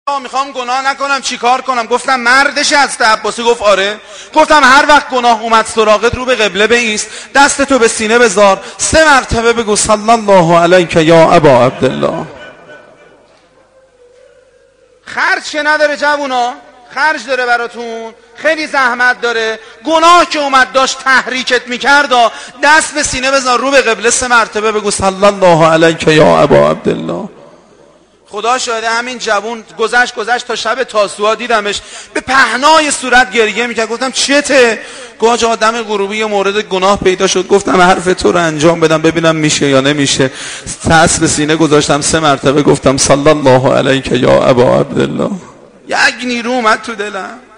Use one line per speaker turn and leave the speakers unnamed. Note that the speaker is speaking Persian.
میخوام گناه نکنم چیکار کنم؟ گفتم مردش از عباسی. گفت آره. گفتم هر وقت گناه اومد سراغت رو به قبله بایست، دستتو به سینه بذار، 3 مرتبه بگو صلی الله علیک یا ابا عبدالله. خرج که نداره جوونا، خرج داره براتون، خیلی زحمت داره. گناه که اومد داشت تحریکت میکرد، دست به سینه بذار، رو به قبله 3 مرتبه بگو صلی الله علیک یا ابا عبدالله. خدا شاهده همین جوون گذشت تا شب تاسوعا دیدمش به پهنای صورت گریه میکرد. گفتم چته؟ گفت آدم غروبی یه مورد گناه پیدا شد، گفتم حرف تو رو انجام بدم ببینم میشه یا نمیشه. دست به سینه گذاشتم 3 مرتبه گفتم صلی الله علیک یا ابا عبدالله. یک نیرو اومد تو دلم.